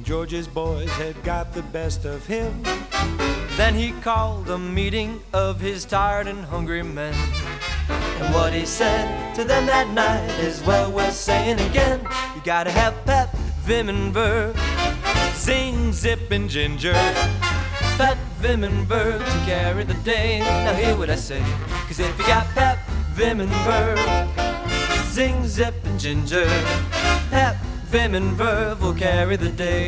George's boys had got the best of him. Then he called a meeting of his tired and hungry men. And what he said to them that night is well worth saying again. You gotta have pep, vim and verve, zing, zip and ginger. Pep, vim and verve to carry the day. Now hear what I say, 'cause if you got pep, vim and verve, zing, zip and ginger, pep, vim and verve will carry the day.